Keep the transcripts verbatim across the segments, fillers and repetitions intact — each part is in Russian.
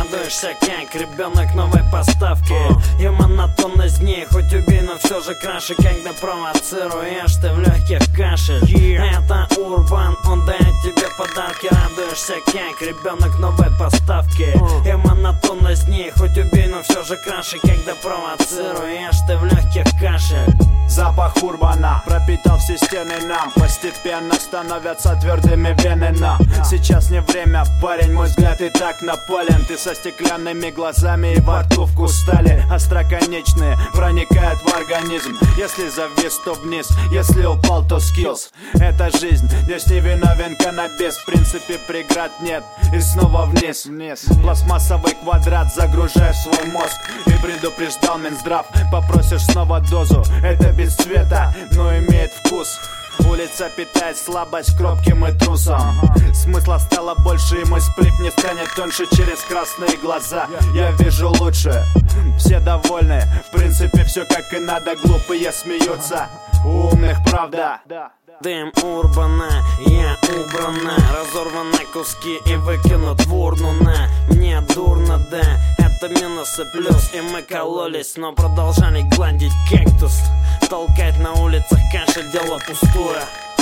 радуешься, как ребенок новой поставки. И монотонность дней, хоть убей, но все же краше, когда провоцируешь ты в легких кашель. Это Урбан, он дает тебе подарки. Радуешься, как ребенок новой поставки. И монотонность дней, хоть убей, но все же краше, когда провоцируешь ты в легких кашель. Запах Урбана пропитал все стены нам, постепенно становятся твердыми вены нам. Сейчас не время, парень, мой взгляд и так наполен. Ты со стеклянными глазами и во рту вкус стали. Остроконечные проникают в организм. Если завис, то вниз, если упал, то skills. Это жизнь, здесь не виновен каннабис. В принципе преград нет, и снова вниз, вниз. Пластмассовый квадрат загружаешь в свой мозг. И предупреждал Минздрав, попросишь снова дозу. Это без цвета, но имеет вкус. Улица питает слабость кропким и трусом. Смысла стало больше, и мой сплит не станет тоньше через красные глаза. Я вижу лучше, все довольны. В принципе все как и надо, глупые смеются, у умных правда. Дым Урбана, я убрана, разорван на куски и выкинут в урну. На мне дурно, да, это минус и плюс. И мы кололись, но продолжали гладить кактус. Толкать на улицах кашель, дело пустое.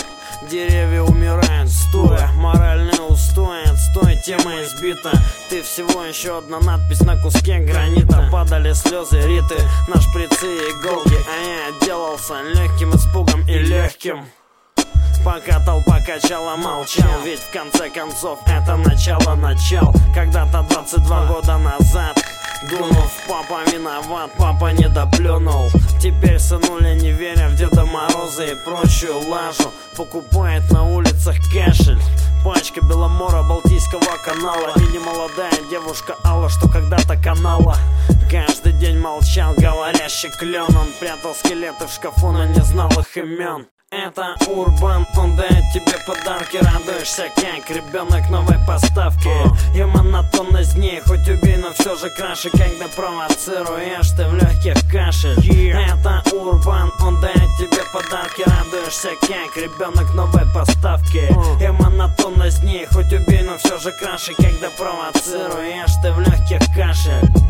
Деревья умирают стоя, моральные устои, отстой, тема избита. Ты всего еще одна надпись на куске гранита. Падали слезы Риты на шприцы и иголки, а я отделался легким испугом и легким. Пока толпа качала, молчал, ведь в конце концов это начало начал. Когда-то двадцать два года назад, дунув, папа виноват, папа не доплюнул. Теперь сынуля, не веря в Деда Мороза и прочую лажу, покупает на улицах кашель. Пачка Беломора, Балтийского канала. И немолодая девушка Алла, что когда-то канала. Каждый день молчал говорящий клен. Он прятал скелеты в шкафу, но не знал их имен. Это Урбан, он дает тебе подарки. Радуешься, как ребенок новой поставки. И монотонность дней, хоть убей, но все же краше, когда провоцируешь ты в легких кашель. Это Урбан, он дает тебе подарки. Радуешься, как ребенок новой поставки. И монотонность дней, хоть убей, но все же краше, когда провоцируешь ты в легких кашель.